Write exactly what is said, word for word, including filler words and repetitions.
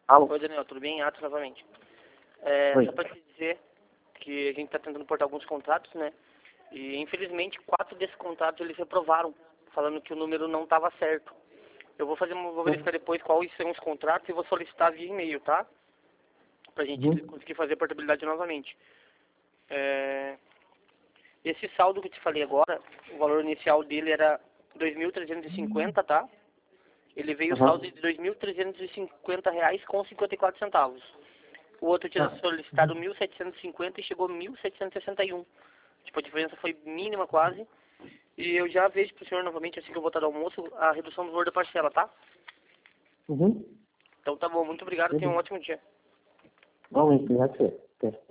Alô? Oi, Daniel, tudo bem? Atos novamente. É, Oi. só para te dizer que a gente está tentando portar alguns contratos, né? E infelizmente quatro desses contratos eles reprovaram, falando que o número não estava certo. Eu vou fazer, uma- vou verificar depois quais são os contratos e vou solicitar via e-mail, tá? Pra gente Uhum. conseguir fazer a portabilidade novamente. É, esse saldo que eu te falei agora, o valor inicial dele era dois mil trezentos e cinquenta, tá? Ele veio o saldo Uhum. de dois mil trezentos e cinquenta reais com cinquenta e quatro centavos. O outro tinha Ah. solicitado mil setecentos e cinquenta e chegou mil setecentos e sessenta e um. Tipo, a diferença foi mínima quase. E eu já vejo pro senhor novamente, assim que eu voltar do almoço, a redução do valor da parcela, tá? Uhum. Então tá bom, muito obrigado, tenha um Beleza. ótimo dia. Vamos ver, já sei.